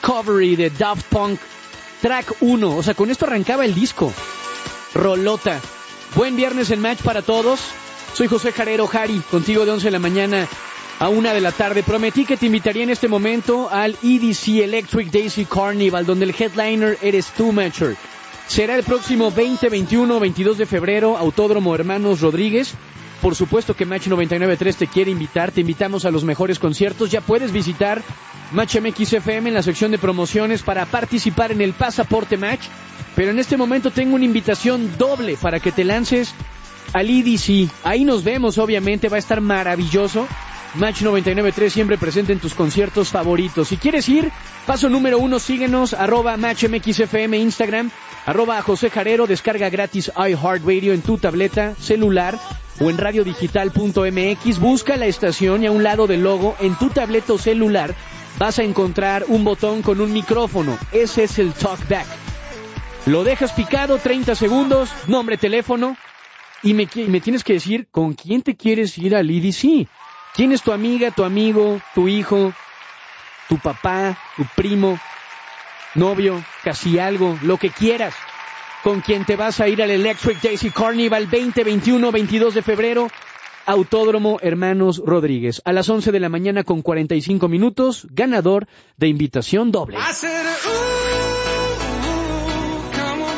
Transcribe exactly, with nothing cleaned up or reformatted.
Discovery de Daft Punk, track uno. O sea, con esto arrancaba el disco. Rolota. Buen viernes en Match para todos. Soy José Jarero, Jari, contigo de once de la mañana a una de la tarde. Prometí que te invitaría en este momento al E D C Electric Daisy Carnival, donde el headliner eres tú, Matcher. Será el próximo veinte, veintiuno, veintidós de febrero, Autódromo Hermanos Rodríguez. Por supuesto que Match noventa y nueve punto tres te quiere invitar, te invitamos a los mejores conciertos. Ya puedes visitar Match M X F M en la sección de promociones para participar en el Pasaporte Match. Pero en este momento tengo una invitación doble para que te lances al E D C. Ahí nos vemos, obviamente, va a estar maravilloso. Match noventa y nueve punto tres siempre presente en tus conciertos favoritos. Si quieres ir, paso número uno, síguenos, arroba Match M X F M, Instagram, arroba José Jarero, descarga gratis iHeartRadio en tu tableta, celular o en radiodigital punto m x. Busca la estación y a un lado del logo, en tu tableta o celular, vas a encontrar un botón con un micrófono. Ese es el TalkBack. Lo dejas picado, treinta segundos, nombre, teléfono, y me, me tienes que decir con quién te quieres ir al E D C. ¿Quién es tu amiga, tu amigo, tu hijo, tu papá, tu primo, novio, casi algo, lo que quieras? ¿Con quién te vas a ir al Electric Daisy Carnival veinte, veintiuno, veintidós de febrero? Autódromo Hermanos Rodríguez. A las once de la mañana con cuarenta y cinco minutos, ganador de invitación doble. I said,